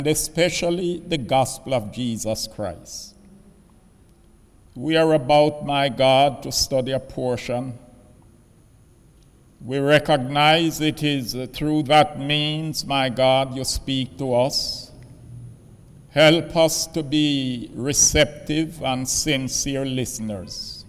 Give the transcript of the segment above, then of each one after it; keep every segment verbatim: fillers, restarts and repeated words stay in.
and especially the gospel of Jesus Christ. We are about, my God, to study a portion. We recognize it is through that means, my God, you speak to us. Help us to be receptive and sincere listeners.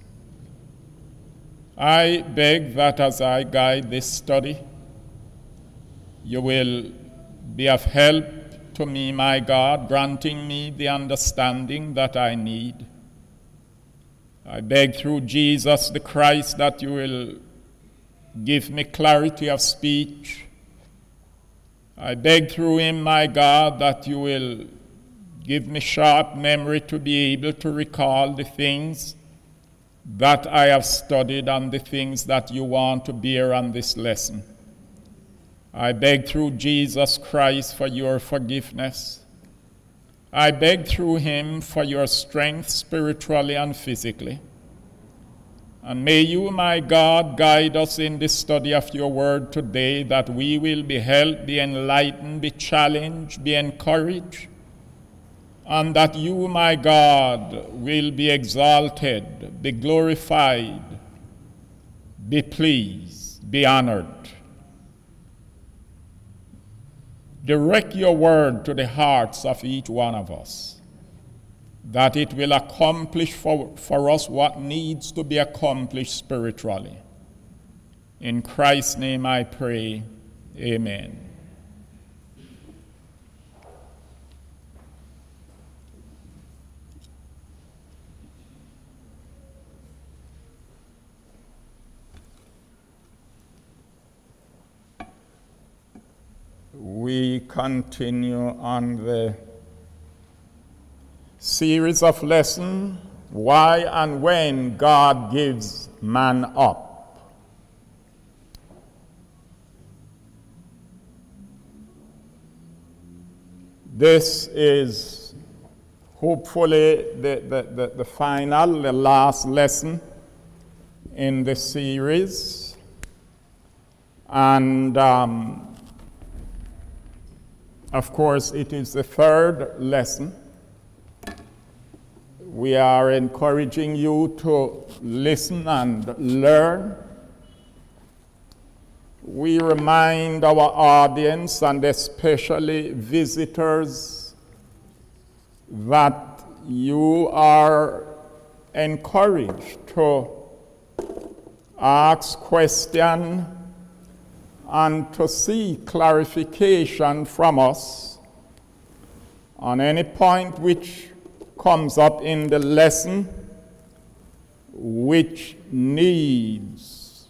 I beg that as I guide this study, you will be of help to me, my God, granting me the understanding that I need. I beg through Jesus the Christ that you will give me clarity of speech. I beg through him, my God, that you will give me sharp memory to be able to recall the things that I have studied and the things that you want to bear on this lesson. I beg through Jesus Christ for your forgiveness. I beg through him for your strength spiritually and physically. And may you, my God, guide us in the study of your word today, that we will be helped, be enlightened, be challenged, be encouraged, and that you, my God, will be exalted, be glorified, be pleased, be honored. Direct your word to the hearts of each one of us, that it will accomplish for, for us what needs to be accomplished spiritually. In Christ's name I pray, amen. We continue on the series of lessons, Why and When God Gives Man Up. This is hopefully the, the, the, the final, the last lesson in the series. And um, of course, it is the third lesson. We are encouraging you to listen and learn. We remind our audience, and especially visitors, that you are encouraged to ask questions and to seek clarification from us on any point which comes up in the lesson which needs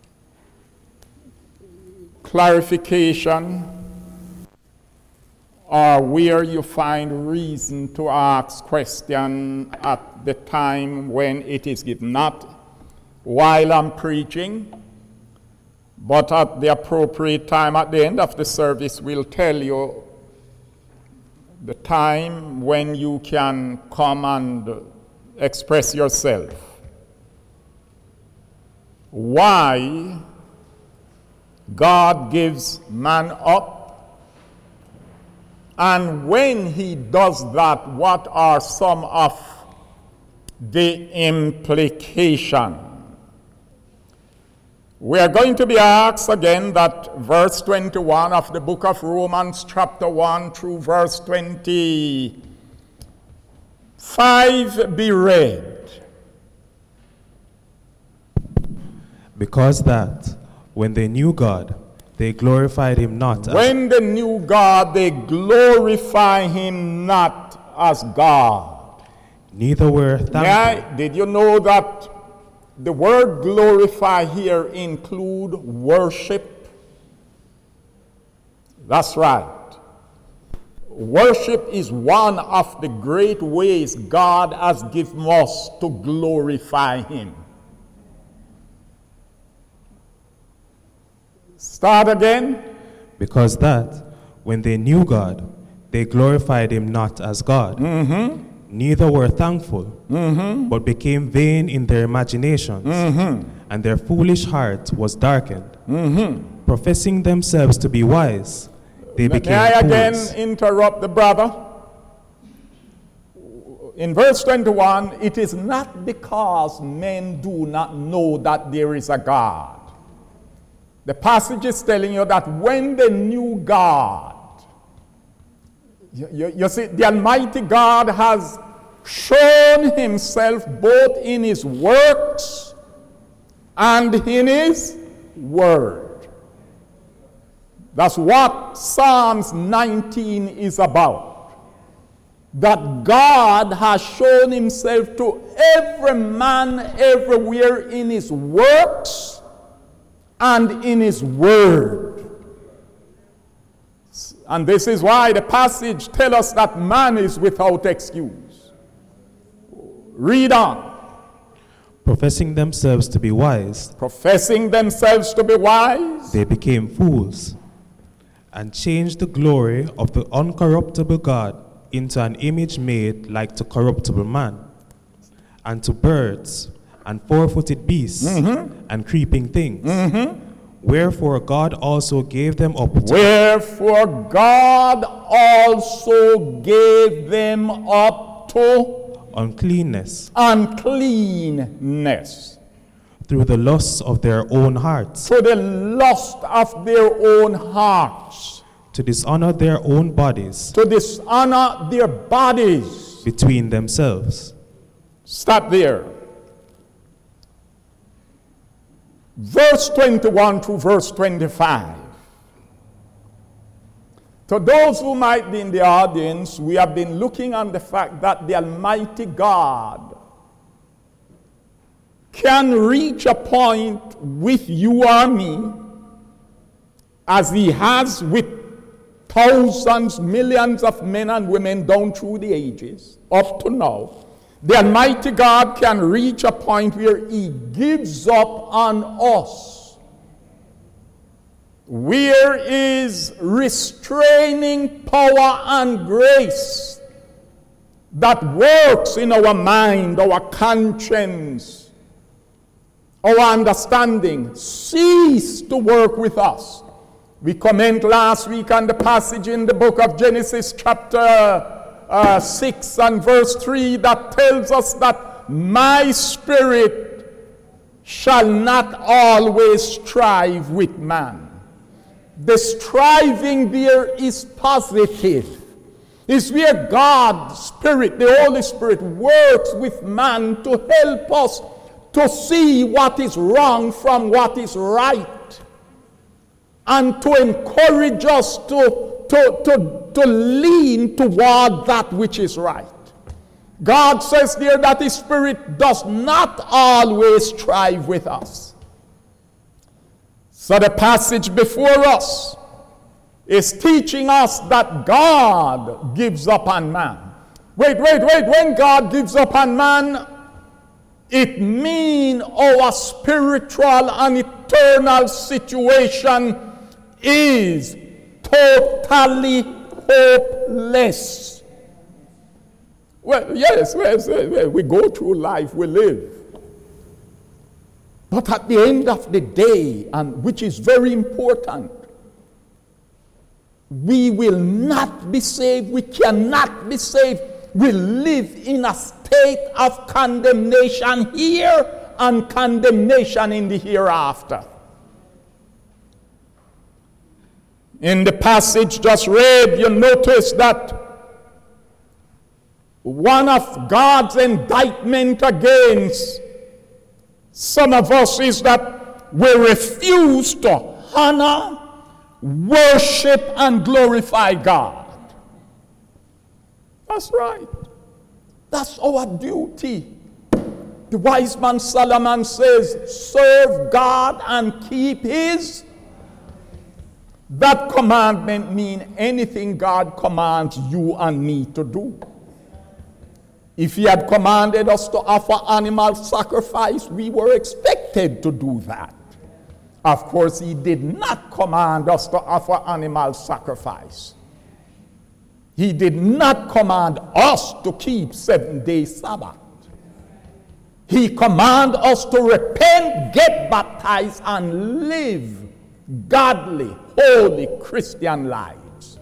clarification, or where you find reason to ask question at the time when it is given, not while I'm preaching, but at the appropriate time. At the end of the service, we'll tell you the time when you can come and express yourself. Why God gives man up, and when he does that, what are some of the implications? We are going to be asked again that verse twenty-one of the book of Romans, chapter one through verse twenty-five be read. Because that, when they knew God, they glorified him not as... When they knew God, they glorify him not as God. Neither were thankful. Yeah, did you know that the word glorify here include worship? That's right. Worship is one of the great ways God has given us to glorify him. Start again. Because that, when they knew God, they glorified him not as God. Mm-hmm. Neither were thankful, Mm-hmm. but became vain in their imaginations, Mm-hmm. and their foolish heart was darkened. Mm-hmm. Professing themselves to be wise, they May became I again fools. interrupt the brother? In verse twenty-one, it is not because men do not know that there is a God. The passage is telling you that when they knew God, you, you, you see, the Almighty God has shown himself both in his works and in his word. That's what Psalms nineteen is about. That God has shown himself to every man everywhere in his works and in his word. And this is why the passage tells us that man is without excuse. Read on. Professing themselves to be wise, Professing themselves to be wise, they became fools, and changed the glory of the uncorruptible God into an image made like to corruptible man, and to birds, and four-footed beasts, mm-hmm. and creeping things. Mm-hmm. Wherefore God also gave them up to Wherefore God also gave them up to uncleanness uncleanness through the lusts of their own hearts, to the lust of their own hearts, to dishonor their own bodies to dishonor their bodies. between themselves. Stop there. Verse twenty-one to verse twenty-five. To those who might be in the audience, we have been looking on the fact that the Almighty God can reach a point with you or me, as he has with thousands, millions of men and women down through the ages, up to now. The Almighty God can reach a point where he gives up on us, where is restraining power and grace that works in our mind, our conscience, our understanding, cease to work with us. We comment last week on the passage in the book of Genesis chapter uh, six and verse three that tells us that my spirit shall not always strive with man. The striving there is positive. It's where God's Spirit, the Holy Spirit, works with man to help us to see what is wrong from what is right, and to encourage us to, to, to, to lean toward that which is right. God says there that his Spirit does not always strive with us. So the passage before us is teaching us that God gives up on man. Wait, wait, wait. When God gives up on man, it means our spiritual and eternal situation is totally hopeless. Well, yes, yes, yes, we go through life, we live. But at the end of the day, and which is very important, we will not be saved. We cannot be saved. We live in a state of condemnation here and condemnation in the hereafter. In the passage just read, you notice that one of God's indictment against some of us is that we refuse to honor, worship, and glorify God. That's right. That's our duty. The wise man Solomon says, serve God and keep his. That commandment means anything God commands you and me to do. If he had commanded us to offer animal sacrifice, we were expected to do that. Of course, he did not command us to offer animal sacrifice. He did not command us to keep seven-day Sabbath. He commanded us to repent, get baptized, and live godly, holy Christian lives.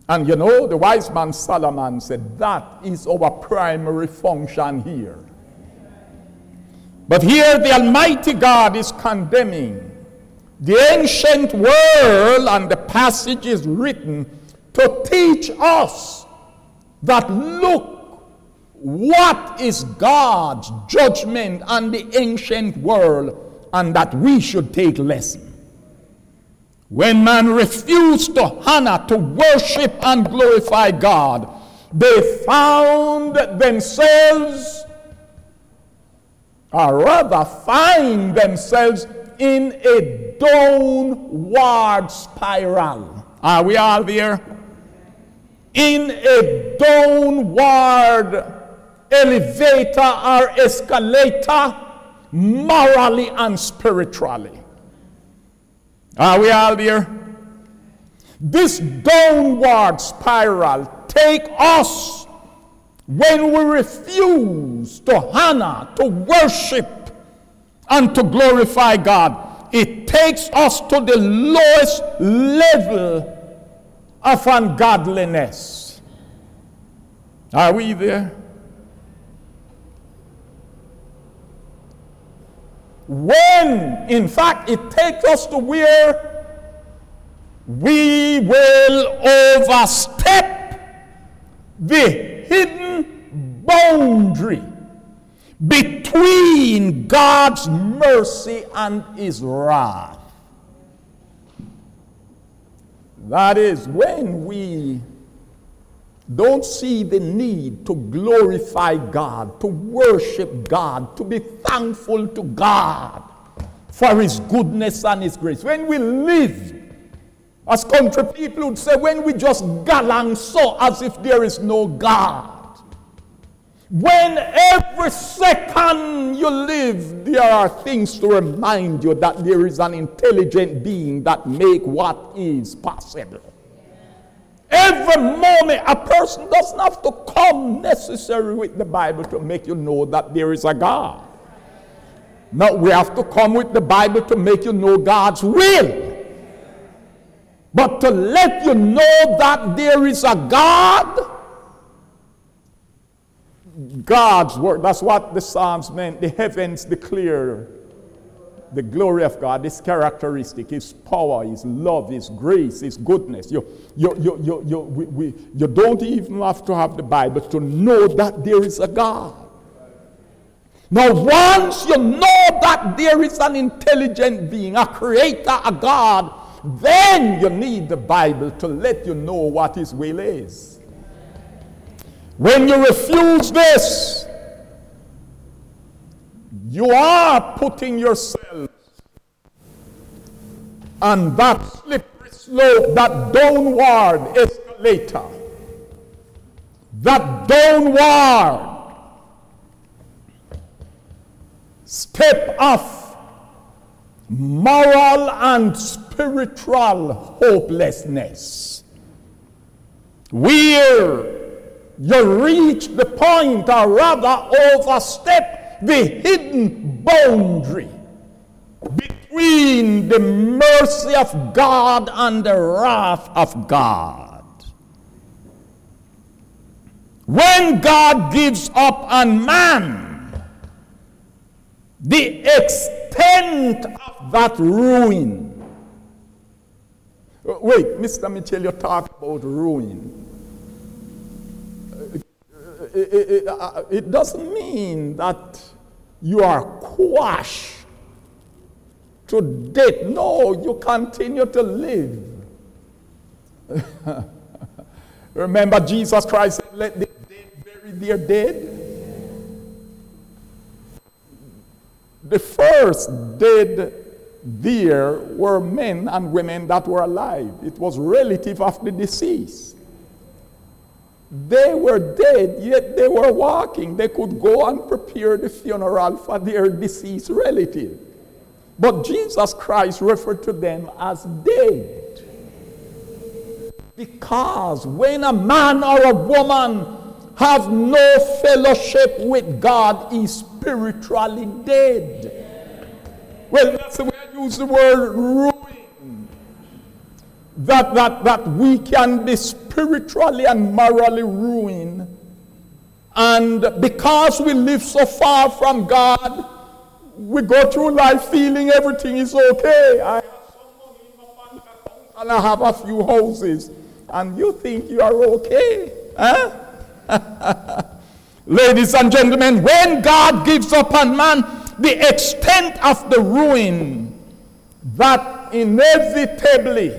And you know, the wise man Solomon said that is our primary function here. But here the Almighty God is condemning the ancient world, and the passage is written to teach us that, look, what is God's judgment on the ancient world, and that we should take lesson. When man refused to honor, to worship and glorify God, they found themselves, or rather find themselves, in a downward spiral. Are we all there? In a downward elevator or escalator, morally and spiritually. Are we all there? This downward spiral take us when we refuse to honor, to worship, and to glorify God. It takes us to the lowest level of ungodliness. Are we there? When, in fact, it takes us to where we will overstep the hidden boundary between God's mercy and his wrath. That is, when we don't see the need to glorify God, to worship God, to be thankful to God for his goodness and his grace. When we live, as country people would say, when we just galang so as if there is no God. When every second you live, there are things to remind you that there is an intelligent being that makes what is possible. Every moment, a person doesn't have to come necessarily with the Bible to make you know that there is a God. No, we have to come with the Bible to make you know God's will. But to let you know that there is a God, God's word, that's what the Psalms meant. The heavens declare the glory of God, his characteristic, his power, his love, his grace, his goodness. You, you, you, you, you, we, we, you don't even have to have the Bible to know that there is a God. Now, once you know that there is an intelligent being, a creator, a God, then you need the Bible to let you know what his will is. When you refuse this, you are putting yourself on that slippery slope, that downward escalator, that downward step of moral and spiritual hopelessness, where you reach the point, or rather overstep the hidden boundary between the mercy of God and the wrath of God. When God gives up on man, the extent of that ruin. Wait, Mister Mitchell, you talk about ruin. It, it, it, it doesn't mean that you are quashed to death. No, you continue to live. Remember, Jesus Christ said, let the dead bury their dead. The first dead there were men and women that were alive. It was relative of the deceased. They were dead, yet they were walking. They could go and prepare the funeral for their deceased relative. But Jesus Christ referred to them as dead. Because when a man or a woman have no fellowship with God, is spiritually dead. Well, that's the way I use the word ruin. that, that, that we can be spiritually and morally ruined. And because we live so far from God, we go through life feeling everything is okay. I have some money in my bank account and I have a few houses. And you think you are okay. Huh? Ladies and gentlemen, when God gives upon man, the extent of the ruin that inevitably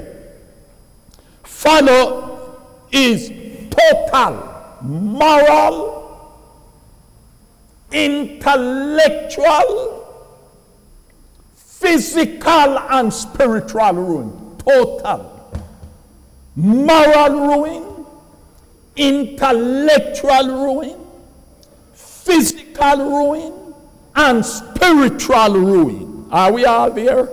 follow is total, moral, intellectual, physical, and spiritual ruin. Total. Moral ruin, intellectual ruin, physical ruin, and spiritual ruin. Are we all there?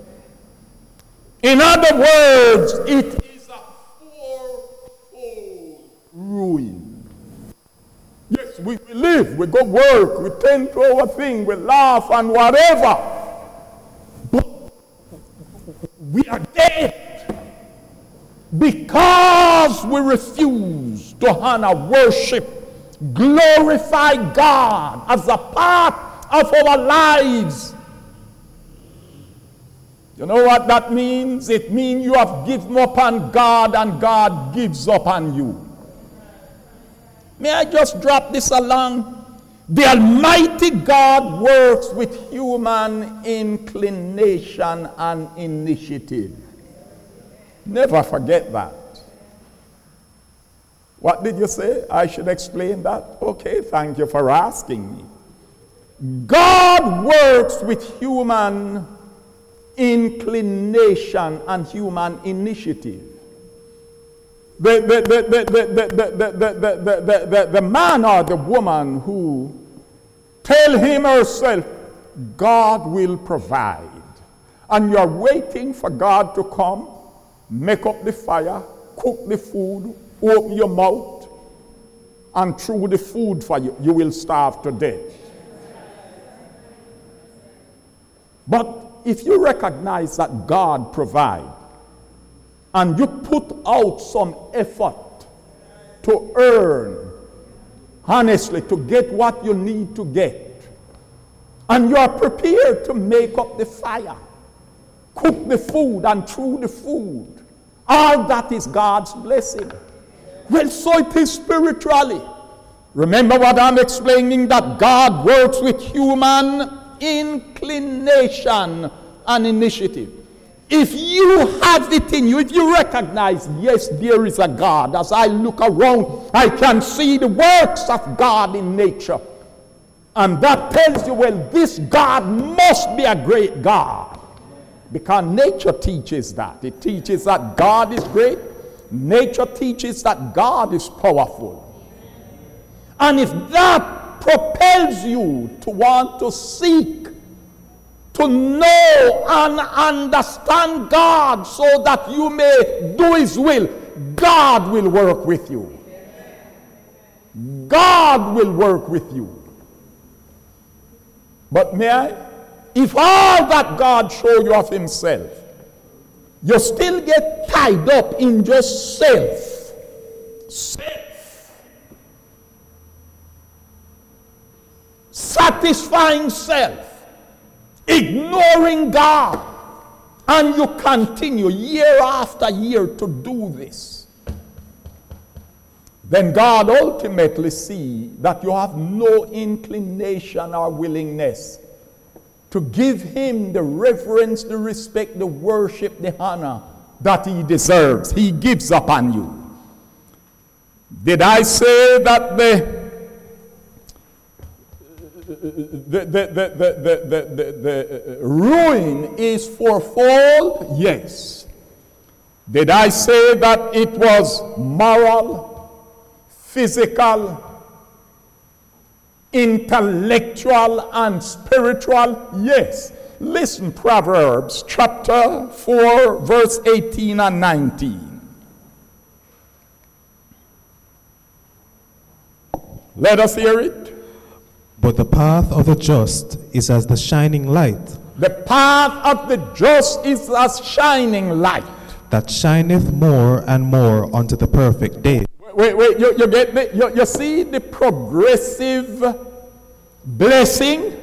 In other words, it is a fourfold ruin. Yes, we, we live, we go work, we tend to our thing, we laugh and whatever. But we are dead because we refuse to honor, worship, glorify God as a part of our lives. You know what that means? It means you have given up on God and God gives up on you. May I just drop this along? The Almighty God works with human inclination and initiative. Never forget that. What did you say? I should explain that? Okay, thank you for asking me. God works with human inclination and human initiative. The, the, the, the, the, the, the, the, the, the, the, the man or the woman who tell him or herself, God will provide, and you're waiting for God to come, make up the fire, cook the food, open your mouth, and throw the food for you, you will starve to death. But if you recognize that God provides, and you put out some effort to earn, honestly, to get what you need to get, and you are prepared to make up the fire, cook the food and chew the food, all that is God's blessing. Well, so it is spiritually. Remember what I'm explaining, that God works with human inclination and initiative. If you have it in you, if you recognize, yes, there is a God, as I look around, I can see the works of God in nature. And that tells you, well, this God must be a great God. Because nature teaches that. It teaches that God is great. Nature teaches that God is powerful. And if that propels you to want to seek, to know and understand God so that you may do His will, God will work with you. God will work with you. But may I? If all that God showed you of Himself, you still get tied up in just self. Self. Satisfying self. Ignoring God, and you continue year after year to do this, then God ultimately see that you have no inclination or willingness to give Him the reverence, the respect, the worship, the honor that He deserves. He gives up on you. Did I say that the The, the, the, the, the, the, the ruin is fourfold? Yes. Did I say that it was moral, physical, intellectual, and spiritual? Yes. Listen, Proverbs chapter four, verse eighteen and nineteen. Let us hear it. But the path of the just is as the shining light The path of the just is as shining light that shineth more and more unto the perfect day. Wait, wait, you, you get the, you, you see the progressive blessing?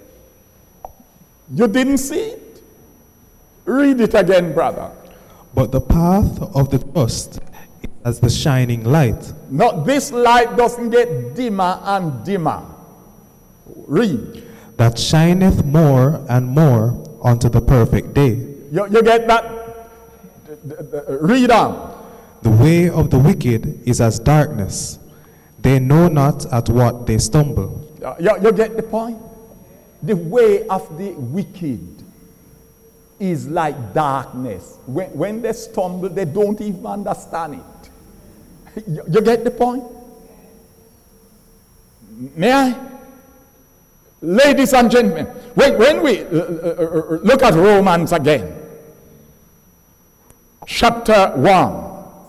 You didn't see it? Read it again, brother. But the path of the just is as the shining light. No, this light doesn't get dimmer and dimmer. Read. That shineth more and more unto the perfect day. You, you get that? Read on. The way of the wicked is as darkness. They know not at what they stumble. You, you get the point? The way of the wicked is like darkness. When, when they stumble, they don't even understand it. You, you get the point? May I? Ladies and gentlemen, when, when we uh, uh, look at Romans again, chapter one,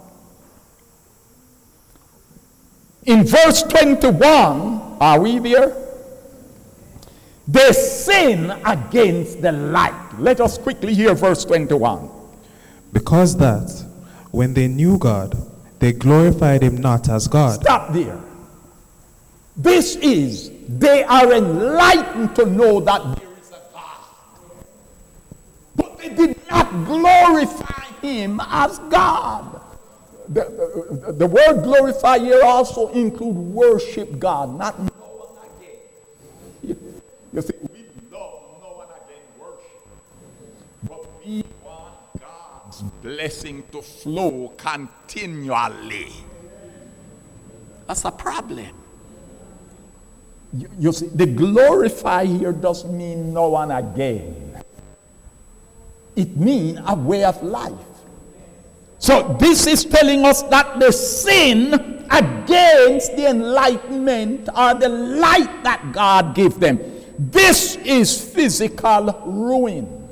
in verse twenty-one, are we there? They sin against the light. Let us quickly hear verse twenty-one. Because that, when they knew God, they glorified him not as God. Stop there. This is, they are enlightened to know that there is a God. But they did not glorify him as God. The, the, the word glorify here also includes worship God, not no one again. You, you see, we love no one again worship. But we want God's blessing to flow continually. That's a problem. You, you see, the glorify here doesn't mean no one again. It means a way of life. So this is telling us that the sin against the enlightenment or the light that God gave them, this is physical ruin.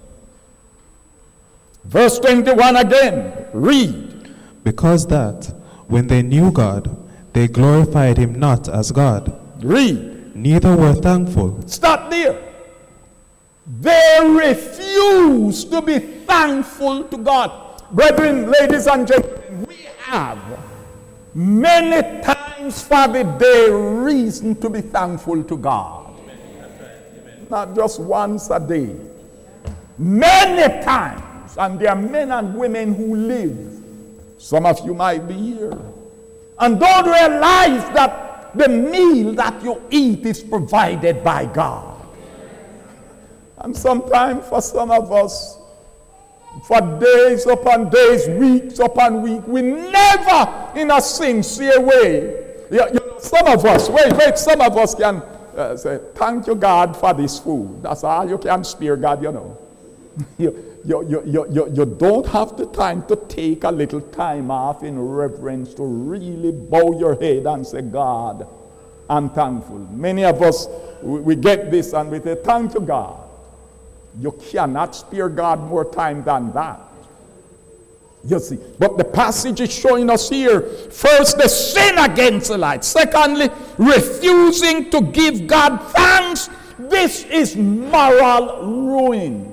Verse twenty-one again, read. Because that, when they knew God, they glorified him not as God. Read. Neither were thankful. Stop there. They refuse to be thankful to God. Brethren, ladies and gentlemen, we have many times for the day reason to be thankful to God. Amen. Not just once a day. Many times. And there are men and women who live. Some of you might be here. And don't realize that the meal that you eat is provided by God. And sometimes for some of us, for days upon days, weeks upon weeks, we never in a sincere way. You, you know, some of us, wait, wait, some of us can uh, say, thank you, God, for this food. That's all you can spare God, you know. you, you, you, you, you, you don't have the time to take a little time off in reverence to really bow your head and say, God, I'm thankful. Many of us, we, we get this and we say, thank you, God. You cannot spare God more time than that. You see, but the passage is showing us here, first, the sin against the light. Secondly, refusing to give God thanks. This is moral ruin.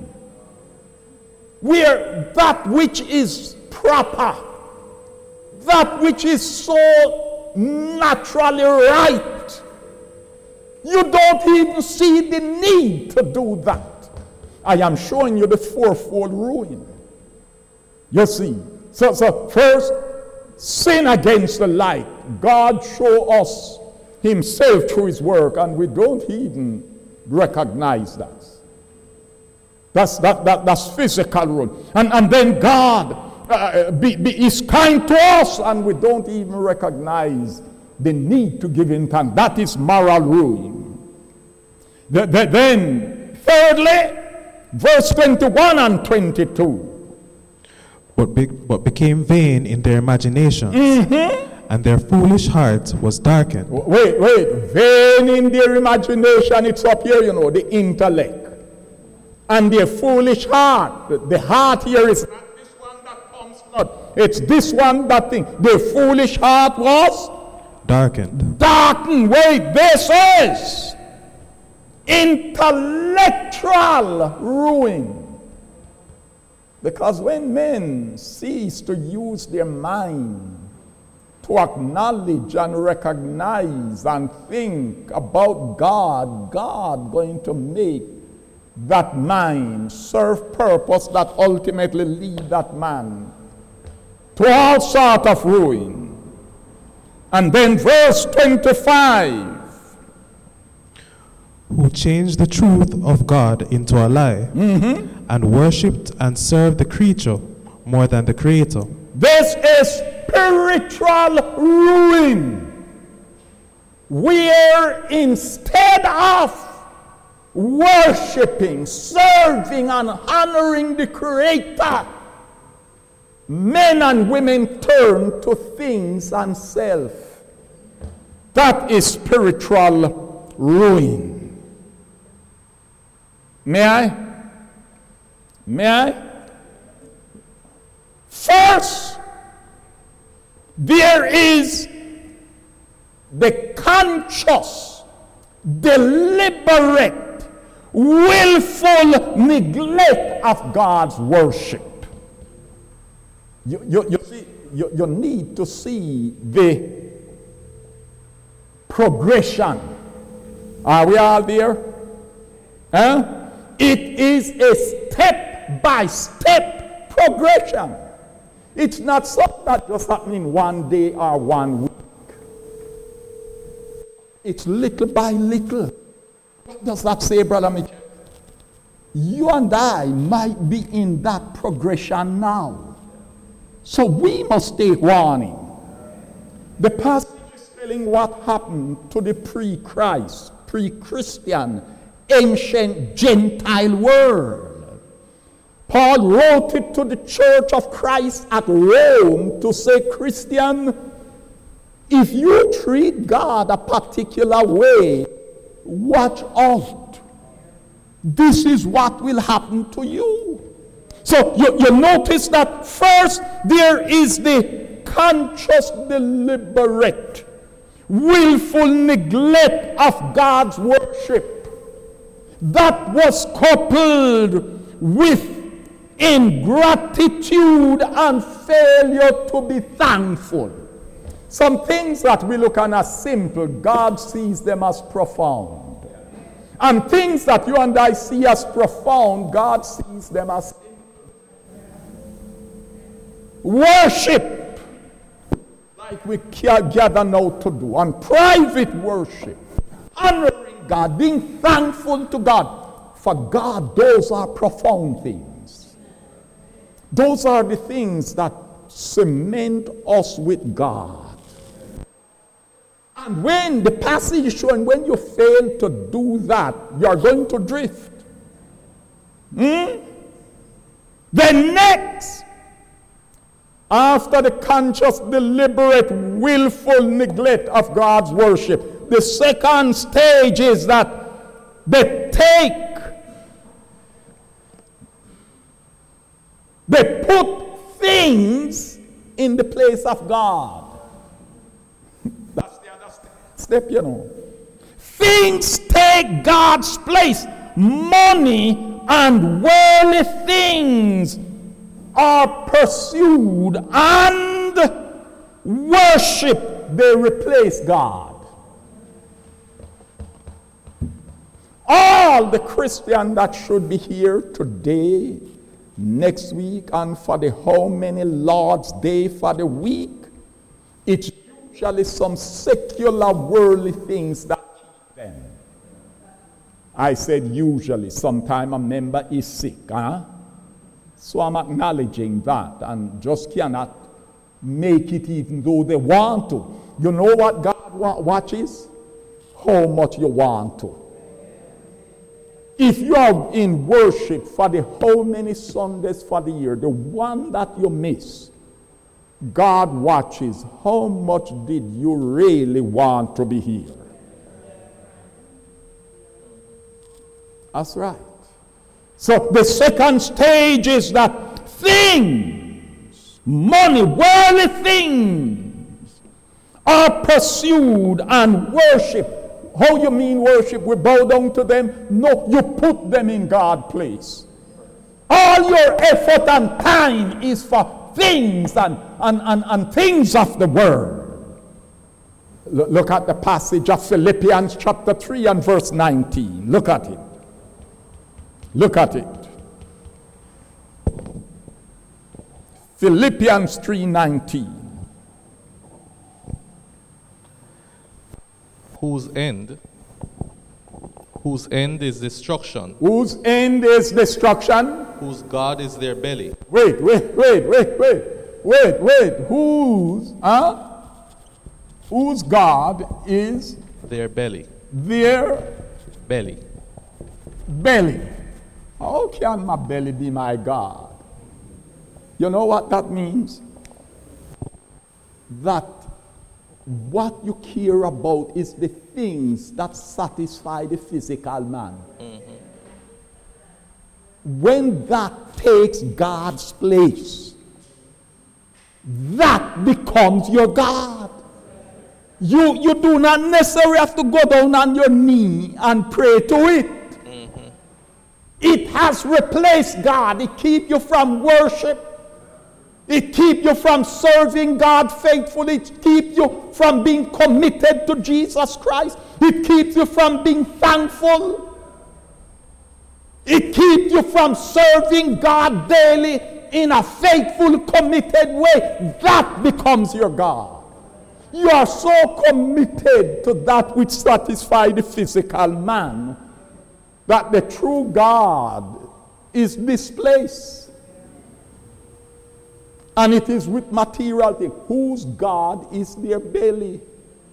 Where that which is proper, that which is so naturally right, you don't even see the need to do that. I am showing you the fourfold ruin. You see. So, so first, sin against the light. God show us himself through his work, and we don't even recognize that. That's, that, that, that's physical ruin. And, and then God uh, be, be, is kind to us, and we don't even recognize the need to give him thanks. That is moral ruin. The, the, then, thirdly, verse twenty-one and twenty-two. But, be, but became vain in their imaginations, Mm-hmm. and their foolish heart was darkened. Wait, wait. Vain in their imagination, it's up here, you know, the intellect. And their foolish heart. The, the heart here is not this one that pumps blood. It's this one that thing. Their foolish heart was darkened. Darkened. Wait, this is intellectual ruin. Because when men cease to use their mind to acknowledge and recognize and think about God, God going to make that mind serve purpose that ultimately lead that man to all sort of ruin. And then verse twenty-five. Who changed the truth of God into a lie, Mm-hmm. and worshipped and served the creature more than the Creator. This is spiritual ruin, where instead of worshiping, serving, and honoring the Creator, men and women turn to things and self. That is spiritual ruin. May I? May I? First, there is the conscious, deliberate, willful neglect of God's worship. You, you, you, see, you, you need to see the progression. Are we all there? Huh? It is a step-by-step progression. It's not something that just happening one day or one week. It's little by little. What does that say, Brother Mitchell? You and I might be in that progression now. So we must take warning. The passage is telling what happened to the pre-Christ, pre-Christian, ancient Gentile world. Paul wrote it to the church of Christ at Rome to say, Christian, if you treat God a particular way, watch out. This is what will happen to you. So you, you notice that first there is the conscious, deliberate, willful neglect of God's worship that was coupled with ingratitude and failure to be thankful. Some things that we look on as simple, God sees them as profound. And things that you and I see as profound, God sees them as simple. Worship, like we gather now to do, and private worship, honoring God, being thankful to God. For God, those are profound things. Those are the things that cement us with God. And when the passage is showing, when you fail to do that, you are going to drift. Hmm? Then next, after the conscious, deliberate, willful neglect of God's worship, the second stage is that they take, they put things in the place of God. That's the other step, you know. Things take God's place. Money and worldly things are pursued, and worship, they replace God. All the Christians that should be here today, next week, and for the how many Lord's Day for the week, it's usually some secular worldly things that keep them. I said usually. Sometime a member is sick, huh? So I'm acknowledging that and just cannot make it even though they want to. You know what God watches? How much you want to. If you are in worship for the how many Sundays for the year, the one that you miss, God watches how much did you really want to be here. That's right. So the second stage is that things, money, worldly things are pursued and worship. How you mean worship? We bow down to them? No, you put them in God's place. All your effort and time is for things and, and, and, and things of the world. L- look at the passage of Philippians chapter three and verse nineteen. Look at it. Look at it. Philippians three nineteen. Whose end, whose end is destruction, Whose end is destruction? whose God is their belly. Wait, wait, wait, wait, wait, wait, wait. Whose, huh? Whose God is Their belly. their Belly. belly? How can my belly be my God? You know what that means? That what you care about is the things that satisfy the physical man. Mm-hmm. When that takes God's place, that becomes your God. You, you do not necessarily have to go down on your knee and pray to it. Mm-hmm. It has replaced God. It keeps you from worship. It keeps you from serving God faithfully. It keeps you from being committed to Jesus Christ. It keeps you from being thankful. It keeps you from serving God daily in a faithful, committed way. That becomes your God. You are so committed to that which satisfies the physical man that the true God is misplaced. And it is with material things. Whose God is their belly?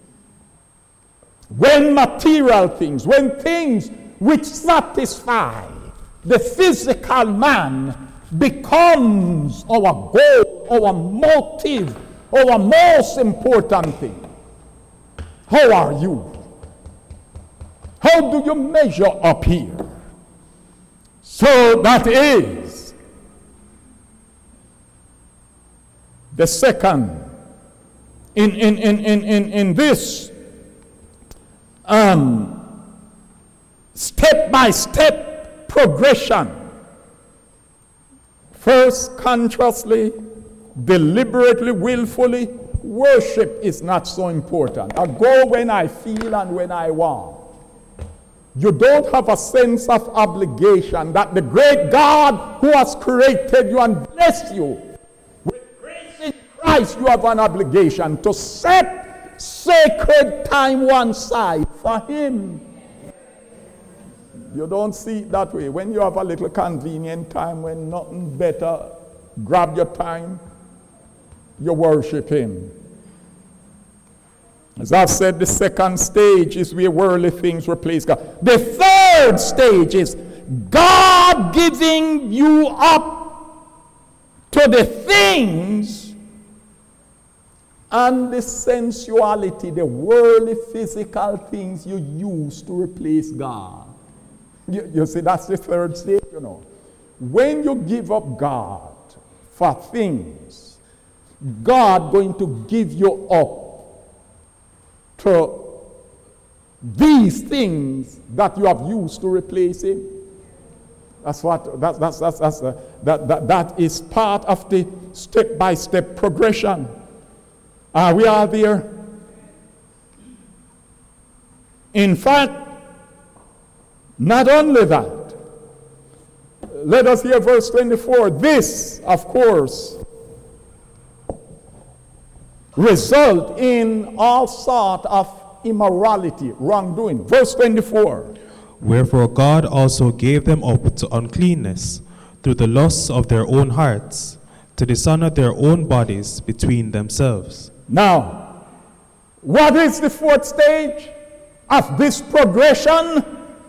When material things, when things which satisfy the physical man becomes our goal, our motive, our most important thing, how are you? How do you measure up here? So that is the second, in, in, in, in, in, in this um, step-by-step progression. First, consciously, deliberately, willfully, worship is not so important. I go when I feel and when I want. You don't have a sense of obligation that the great God who has created you and blessed you Christ, you have an obligation to set sacred time one side for him. You don't see it that way. When you have a little convenient time, when nothing better, grab your time, you worship him. As I've said, the second stage is where worldly things replace God. The third stage is God giving you up to the things and the sensuality, the worldly physical things you use to replace God. You, you see, that's the third stage, you know. When you give up God for things, God going to give you up to these things that you have used to replace him. That's what, that, that's, that's, that's, uh, that, that, that is part of the step-by-step progression. Are we all there? In fact, not only that, let us hear verse twenty-four. This, of course, result in all sort of immorality, wrongdoing. Verse twenty-four. Wherefore God also gave them up to uncleanness through the lusts of their own hearts, to dishonor their own bodies between themselves. Now, what is the fourth stage of this progression?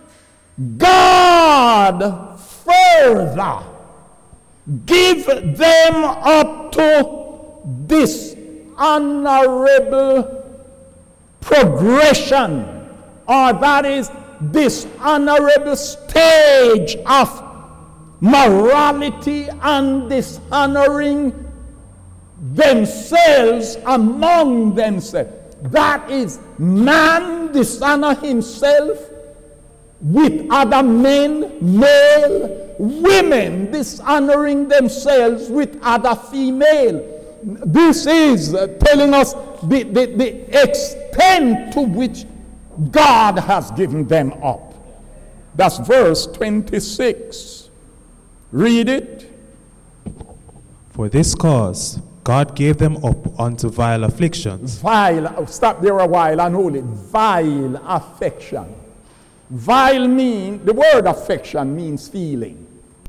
God further give them up to this honorable progression, or that is this honorable stage of morality and dishonoring themselves among themselves. That is, man dishonor himself with other men, male, women dishonoring themselves with other female. This is uh, telling us the, the, the extent to which God has given them up. That's verse twenty-six. Read it. For this cause God gave them up unto vile afflictions. Vile, stop there a while and hold it. Vile affection. Vile mean, the word affection means feeling.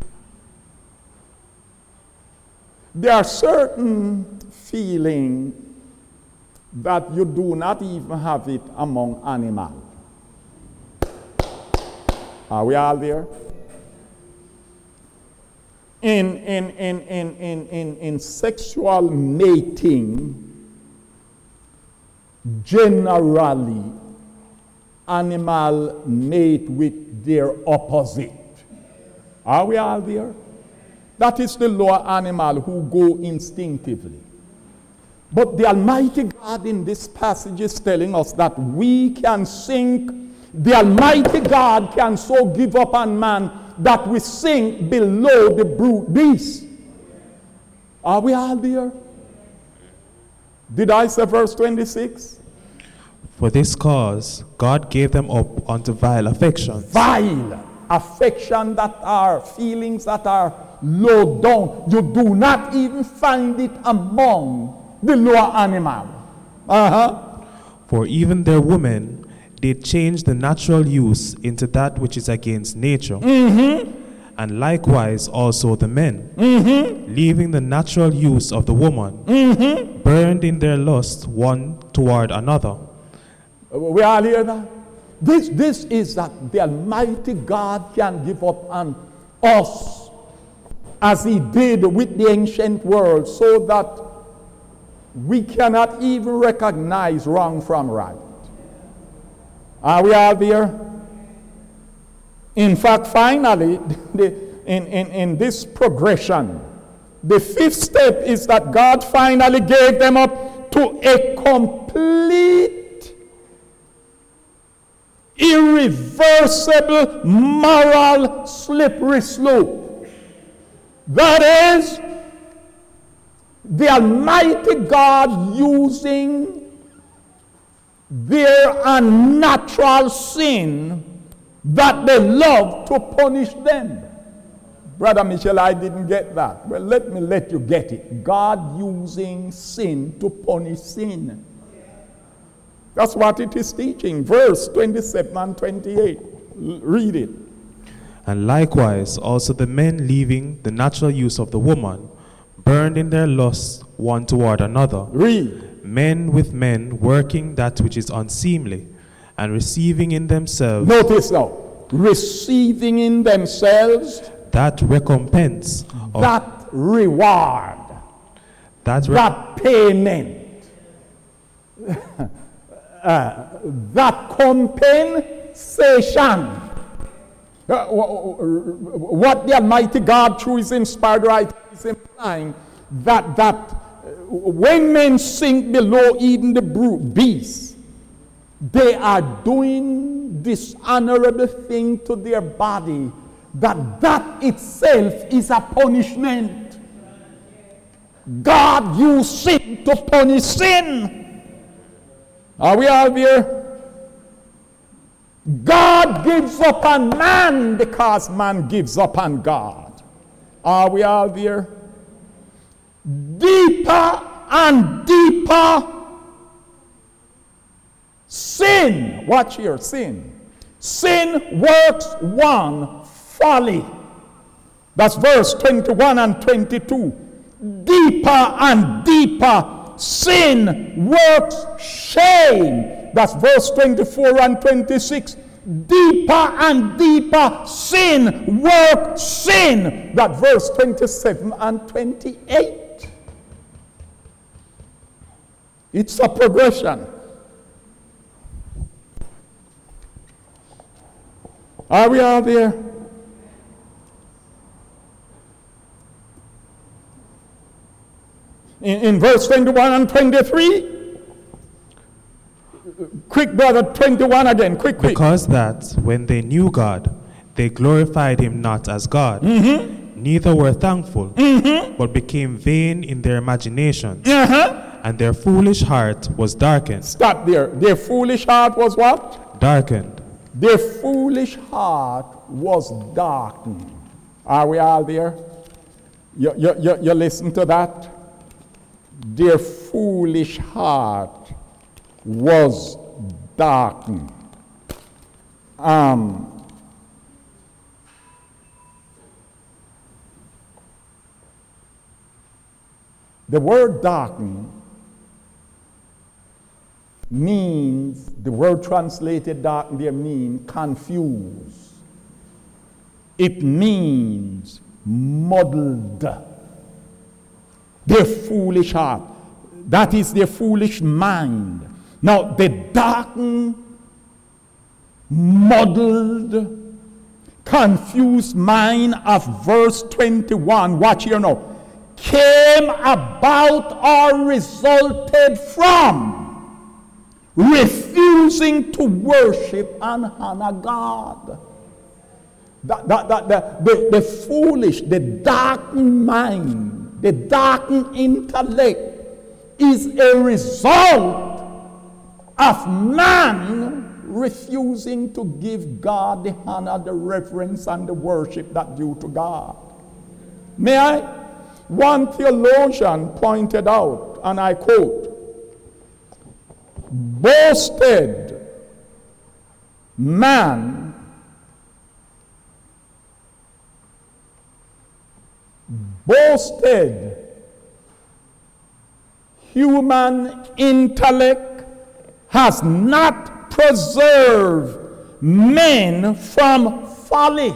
There are certain feelings that you do not even have it among animals. Are we all there? In, in, in, in, in, in, in sexual mating, generally, animal mate with their opposite. Are we all there? That is the lower animal who go instinctively. But the Almighty God in this passage is telling us that we can sink, the Almighty God can so give up on man that we sink below the brute beast. Are we all there? Did I say verse twenty-six? For this cause God gave them up unto vile affections. Vile affection, that are feelings that are low down. You do not even find it among the lower animal. Uh-huh. For even their women did change the natural use into that which is against nature. Mm-hmm. And likewise also the men, Mm-hmm. leaving the natural use of the woman, Mm-hmm. burned in their lust one toward another. We all hear that? This, this is that the Almighty God can give up on us as he did with the ancient world, so that we cannot even recognize wrong from right. Are we all there? In fact, finally, the, in, in, in this progression, the fifth step is that God finally gave them up to a complete, irreversible, moral slippery slope. That is, the Almighty God using their unnatural sin that they love to punish them. Brother Michel, I didn't get that. Well, let me let you get it. God using sin to punish sin. That's what it is teaching. Verse twenty-seven and twenty-eight. Read it. And likewise also the men, leaving the natural use of the woman, burned in their lusts one toward another. Read. Men with men, working that which is unseemly, and receiving in themselves Notice now. Receiving in themselves that recompense of that reward, that, re- that payment, uh, that compensation. Uh, what the Almighty God through his inspired writing is implying, that, that uh, when men sink below even the brute beasts, they are doing dishonorable thing to their body, that that itself is a punishment. God used sin to punish sin. Are we all here? God gives up on man because man gives up on God. Are we all there? Deeper and deeper sin. Watch here, sin. Sin works one, folly. That's verse twenty-one and twenty-two. Deeper and deeper sin works shame. That's verse twenty-four and twenty-six. Deeper and deeper sin works sin. That verse twenty-seven and twenty-eight. It's a progression. Are we all there? In, in verse twenty-one and twenty-three, Quick, brother, twenty-one again. Quick, quick. Because that when they knew God, they glorified him not as God, Mm-hmm. neither were thankful, Mm-hmm. but became vain in their imaginations, Uh-huh. and their foolish heart was darkened. Stop there. Their foolish heart was what? Darkened. Their foolish heart was darkened. Are we all there? You, you, you, you listen to that? Their foolish heart was darkened. Um, the word darken means, the word translated darken there means confuse. It means muddled. Their foolish heart. That is their foolish mind. Now, the darkened, muddled, confused mind of verse twenty-one, watch here now, came about or resulted from refusing to worship and honor God. That, that, that, the, the, the foolish, the darkened mind, the darkened intellect is a result of man refusing to give God the honor, the reverence, and the worship that due to God. May I? One theologian pointed out, and I quote, boasted man boasted human intellect has not preserved men from folly.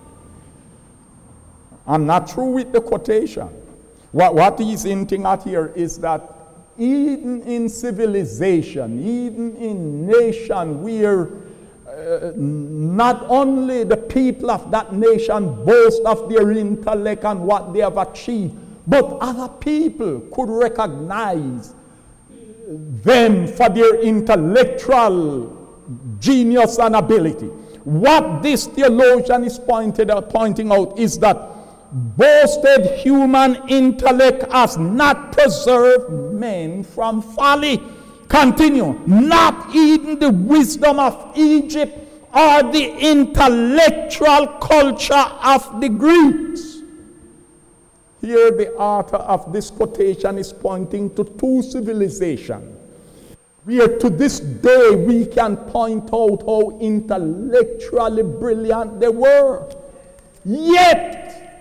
I'm not through with the quotation. What, what he's hinting at here is that even in civilization, even in nation where uh, not only the people of that nation boast of their intellect and what they have achieved, but other people could recognize them for their intellectual genius and ability. What this theologian is pointed out, pointing out is that boasted human intellect has not preserved men from folly. Continue. Not even the wisdom of Egypt or the intellectual culture of the Greeks. Here the author of this quotation is pointing to two civilizations where to this day we can point out how intellectually brilliant they were. Yet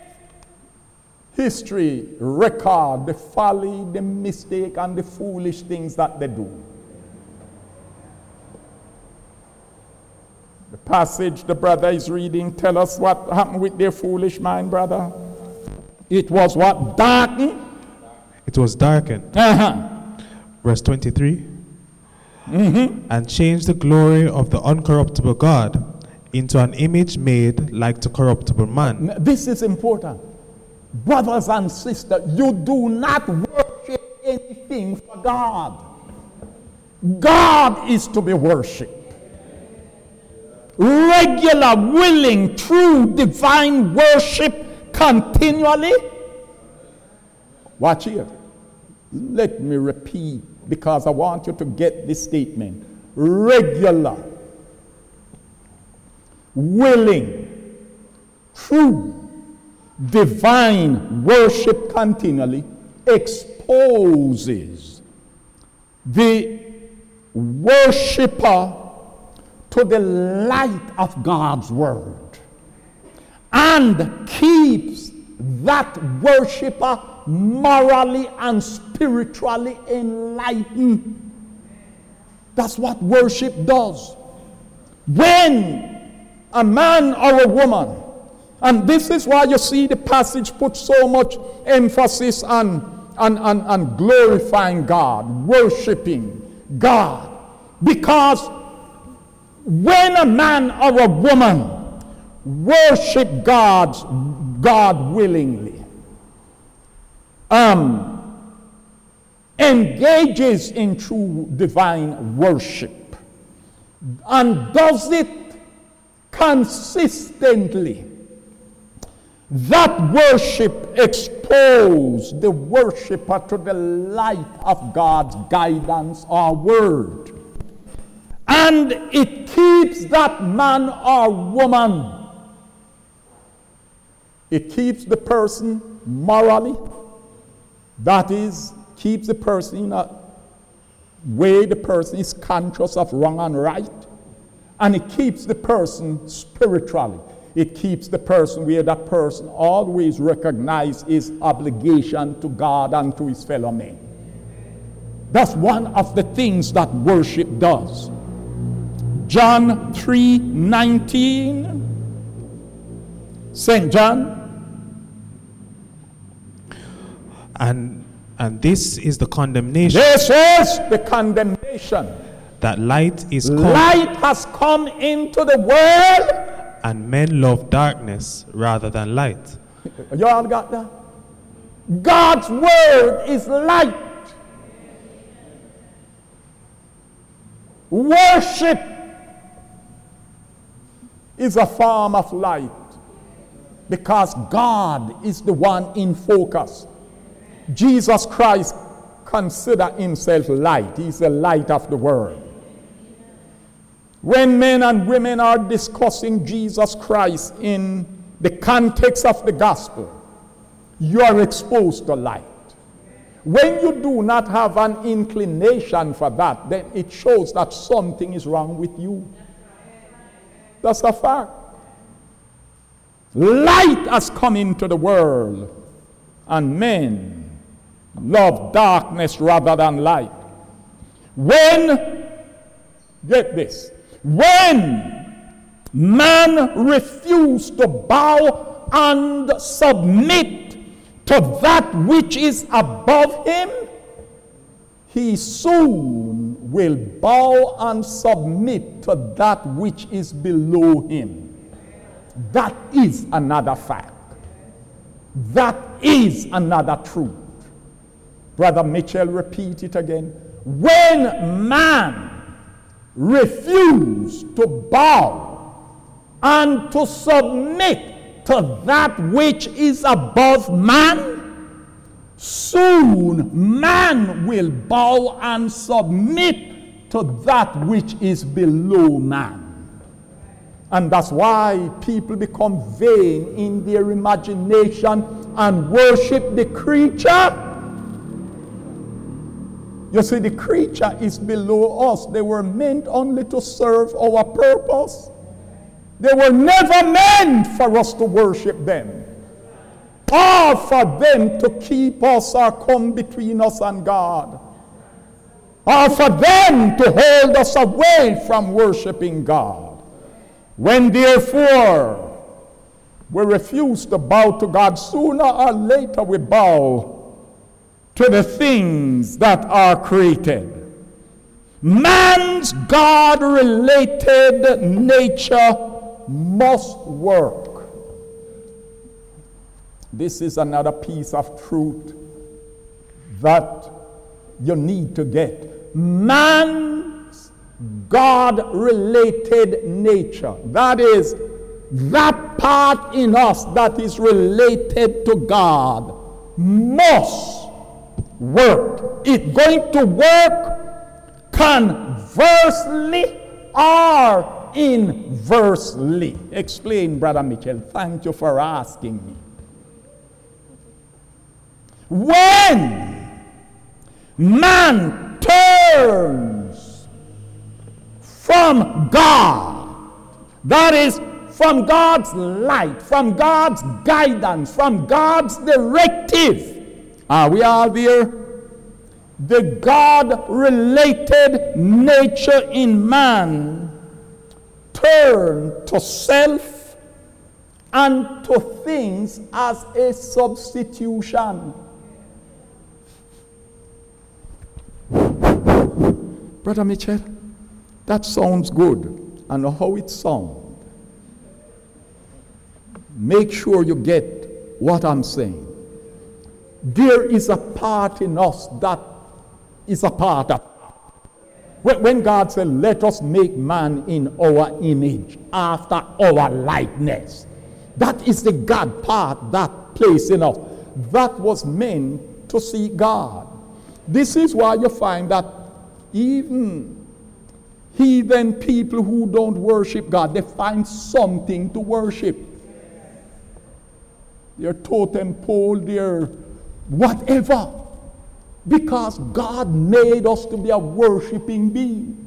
history record the folly, the mistake, and the foolish things that they do. The passage the brother is reading tell us what happened with their foolish mind, brother. It was what? Darkened? It was darkened. Uh-huh. Verse twenty-three. Mm-hmm. And changed the glory of the uncorruptible God into an image made like to corruptible man. This is important. Brothers and sisters, you do not worship anything for God. God is to be worshipped. Regular, willing, true, divine worship continually. Watch here. Let me repeat, because I want you to get this statement. Regular, willing, true, divine worship continually exposes the worshiper to the light of God's word and keeps that worshiper morally and spiritually enlightened. That's what worship does. When a man or a woman, and this is why you see the passage put so much emphasis on, on, on, on glorifying God, worshiping God. Because when a man or a woman worship God's, God willingly, um, engages in true divine worship, and does it consistently, that worship exposes the worshiper to the light of God's guidance or word. And it keeps that man or woman, it keeps the person morally, that is, keeps the person in a way the person is conscious of wrong and right, and it keeps the person spiritually. It keeps the person where that person always recognizes his obligation to God and to his fellow men. That's one of the things that worship does. John three nineteen, Saint John. And and this is the condemnation. This is the condemnation. That light is come, Light has come into the world. and men love darkness rather than light. You all got that? God's word is light. Worship is a form of light because God is the one in focus. Jesus Christ considered himself light. He's the light of the world. When men and women are discussing Jesus Christ in the context of the gospel, you are exposed to light. When you do not have an inclination for that, then it shows that something is wrong with you. That's a fact. Light has come into the world, and men love darkness rather than light. When, get this, when man refused to bow and submit to that which is above him, he soon will bow and submit to that which is below him. That is another fact. That is another truth. Brother Mitchell, repeat it again. When man refused to bow and to submit to that which is above man, soon man will bow and submit to that which is below man. And that's why people become vain in their imagination and worship the creature. You see, the creature is below us. They were meant only to serve our purpose. They were never meant for us to worship them, or for them to keep us or come between us and God, or for them to hold us away from worshiping God. When therefore we refuse to bow to God, sooner or later we bow to the things that are created. Man's God-related nature must work. This is another piece of truth that you need to get. Man's God-related nature, that is, that part in us that is related to God, must work. It's going to work conversely or inversely. Explain, Brother Mitchell. Thank you for asking me. When man turns from God, that is, from God's light, from God's guidance, from God's directive, are we all there? The God-related nature in man turn to self and to things as a substitution. Brother Mitchell, that sounds good. I know how it sounds. Make sure you get what I'm saying. There is a part in us that is a part of. When when God said, let us make man in our image, after our likeness, that is the God part that plays in us. That was meant to see God. This is why you find that even heathen people who don't worship God, they find something to worship. Their totem pole, their whatever. Because God made us to be a worshiping being.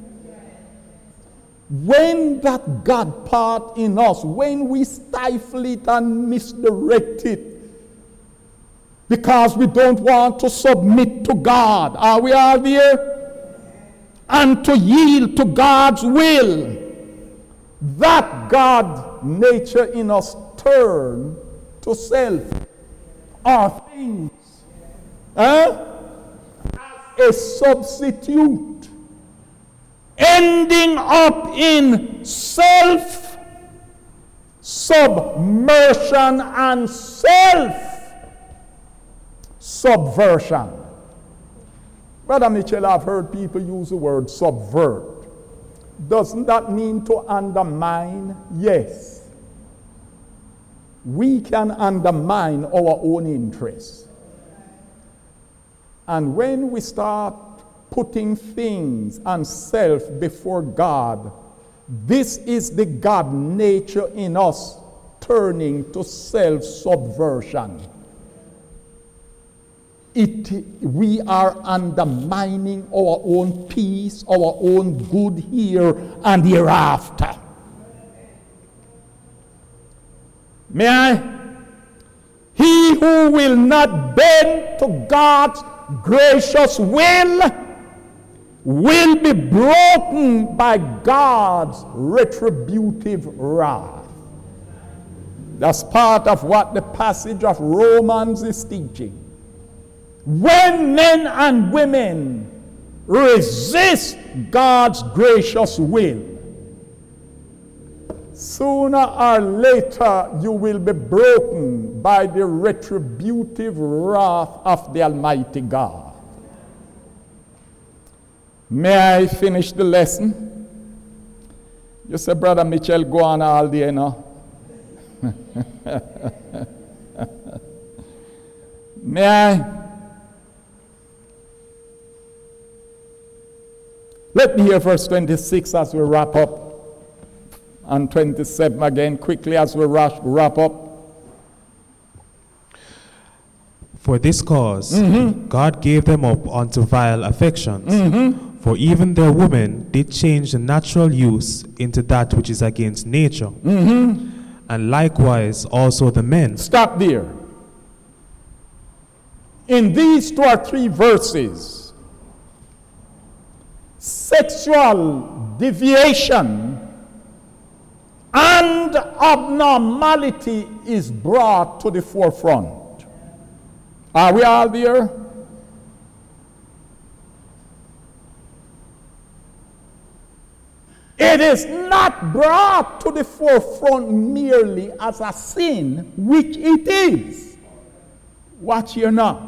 When that God part in us, when we stifle it and misdirect it, because we don't want to submit to God, are we all there? And to yield to God's will, that God nature in us turn to self or things. Huh? A substitute, ending up in self submersion and self subversion. Brother Mitchell, I've heard people use the word subvert. Doesn't that mean to undermine? Yes. We can undermine our own interests. And when we start putting things and self before God, this is the God nature in us turning to self-subversion. It, we are undermining our own peace, our own good here and hereafter. May I? He who will not bend to God's gracious will will be broken by God's retributive wrath. That's part of what the passage of Romans is teaching. When men and women resist God's gracious will, sooner or later you will be broken by the retributive wrath of the Almighty God. May I finish the lesson? You say, Brother Mitchell, go on all day now. May I? Let me hear verse twenty-six as we wrap up, and twenty-seven again quickly as we wrap up. For this cause, mm-hmm. God gave them up unto vile affections. Mm-hmm. For even their women did change the natural use into that which is against nature. Mm-hmm. And likewise also the men. Stop there. In these two or three verses, sexual deviation and abnormality is brought to the forefront. Are we all there? It is not brought to the forefront merely as a sin, which it is. Watch here now.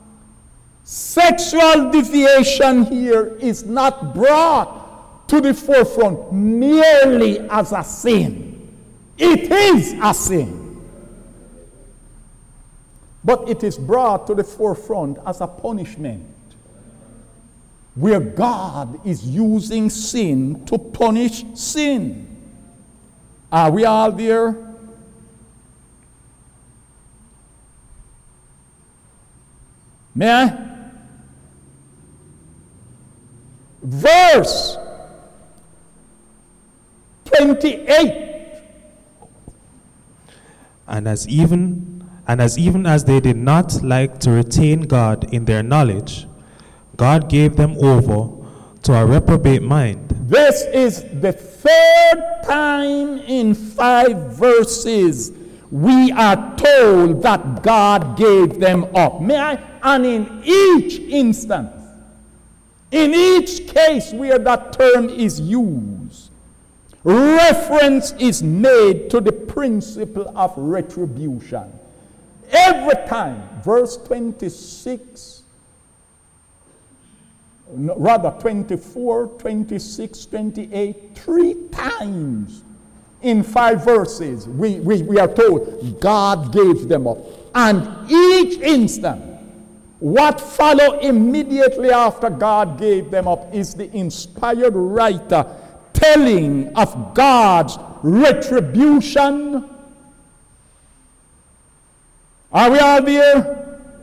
Sexual deviation here is not brought to the forefront merely as a sin. It is a sin. But it is brought to the forefront as a punishment, where God is using sin to punish sin. Are we all there? May I? Verse twenty-eight. And as even and as even as they did not like to retain God in their knowledge, God gave them over to a reprobate mind. This is the third time in five verses we are told that God gave them up. May I? And in each instance, in each case where that term is used, reference is made to the principle of retribution. Every time, verse twenty-six, no, rather twenty-four, twenty-six, twenty-eight, three times in five verses, we, we, we are told God gave them up. And each instant, what followed immediately after God gave them up is the inspired writer telling of God's retribution. Are we all there?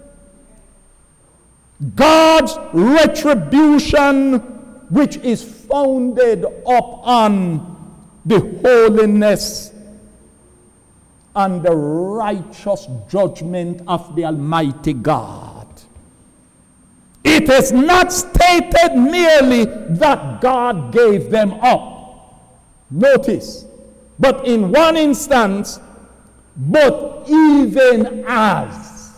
God's retribution, which is founded upon the holiness and the righteous judgment of the Almighty God. It is not stated merely that God gave them up. Notice, but in one instance, but even as,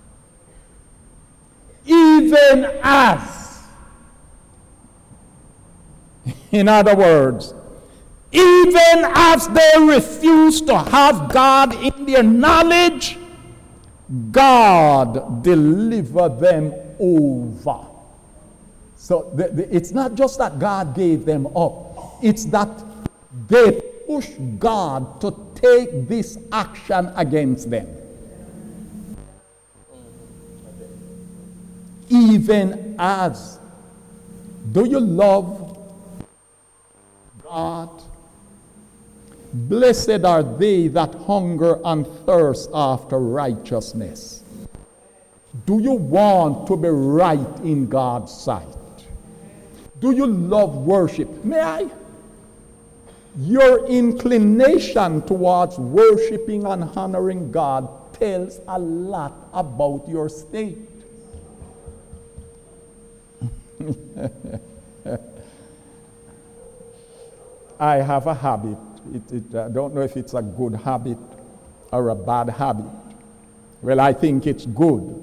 even as, in other words, even as they refuse to have God in their knowledge, God delivered them over. So the, the, it's not just that God gave them up, it's that they pushed God to take this action against them. Even as, do you love God? Blessed are they that hunger and thirst after righteousness. Do you want to be right in God's sight? Do you love worship? May I? Your inclination towards worshiping and honoring God tells a lot about your state. I have a habit. It, it, I don't know if it's a good habit or a bad habit. Well, I think it's good.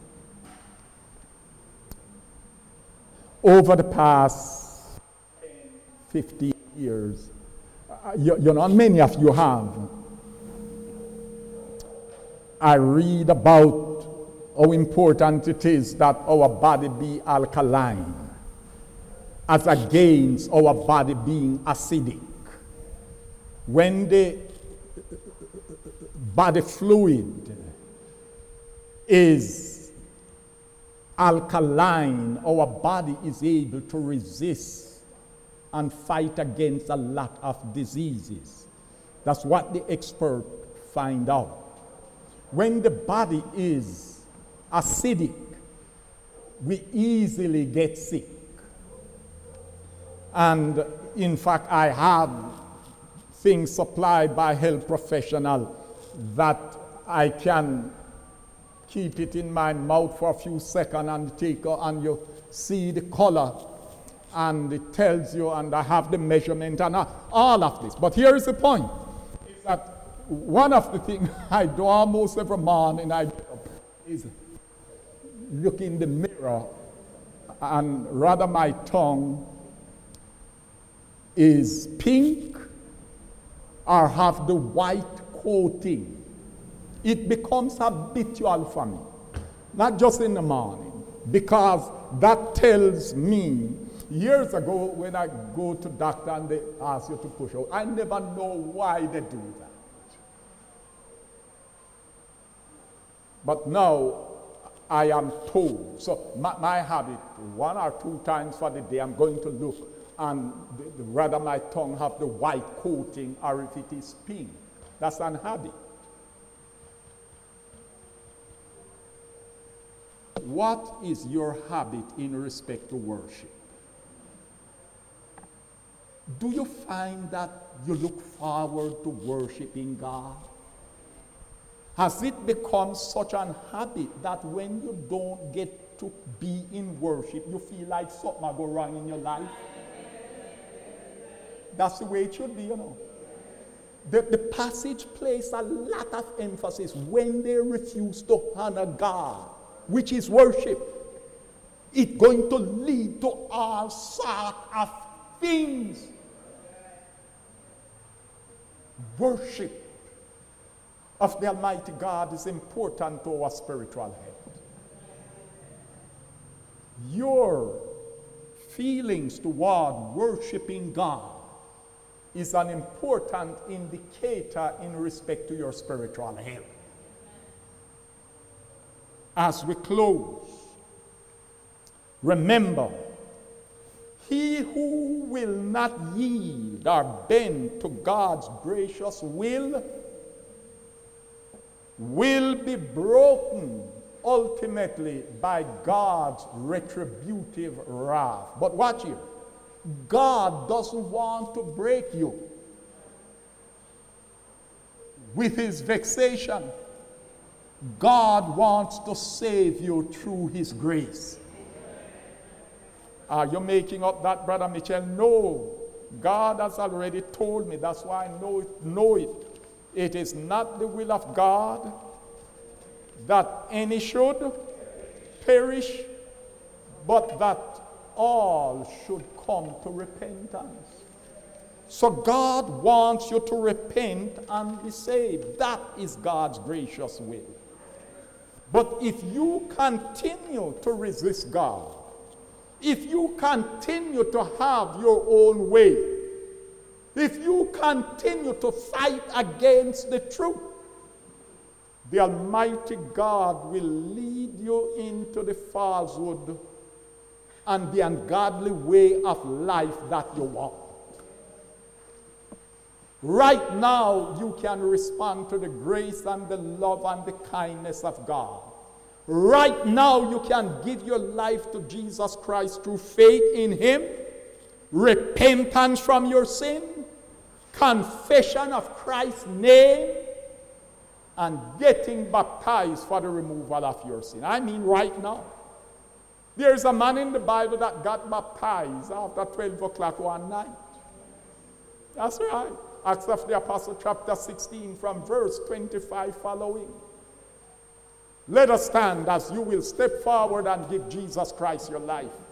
Over the past fifteen years, uh, you, you know, many of you have, I read about how important it is that our body be alkaline as against our body being acidic. When the body fluid is alkaline, our body is able to resist and fight against a lot of diseases. That's what the expert find out. When the body is acidic, we easily get sick. And in fact, I have things supplied by health professional that I can keep it in my mouth for a few seconds and take and you see the color and it tells you, and I have the measurement and all of this. But here is the point, is that one of the things I do almost every morning I get up is look in the mirror, and rather my tongue is pink or have the white coating. It becomes habitual for me, not just in the morning, because that tells me, years ago when I go to doctor and they ask you to push out, I never know why they do that. But now I am told, so my, my habit, one or two times for the day, I'm going to look, and the, the, rather my tongue have the white coating, or if it is pink. That's an habit. What is your habit in respect to worship? Do you find that you look forward to worshiping God? Has it become such an habit that when you don't get to be in worship, you feel like something will go wrong in your life? That's the way it should be, you know. The, the passage places a lot of emphasis when they refuse to honor God, which is worship. It's going to lead to all sorts of things. Worship of the Almighty God is important to our spiritual health. Your feelings toward worshiping God is an important indicator in respect to your spiritual health. As we close, remember, he who will not yield or bend to God's gracious will will be broken ultimately by God's retributive wrath. But watch here. God doesn't want to break you with his vexation. God wants to save you through his grace. Are you making up that, Brother Mitchell? No. God has already told me. That's why I know it. Know it. It is not the will of God that any should perish, but that all should come to repentance. So God wants you to repent and be saved. That is God's gracious will. But if you continue to resist God, if you continue to have your own way, if you continue to fight against the truth, the Almighty God will lead you into the falsehood and the ungodly way of life that you want. Right now, you can respond to the grace and the love and the kindness of God. Right now, you can give your life to Jesus Christ through faith in him, repentance from your sin, confession of Christ's name, and getting baptized for the removal of your sin. I mean right now. There's a man in the Bible that got baptized after twelve o'clock one night. That's right. Acts of the Apostle chapter sixteen from verse twenty-five following. Let us stand as you will step forward and give Jesus Christ your life.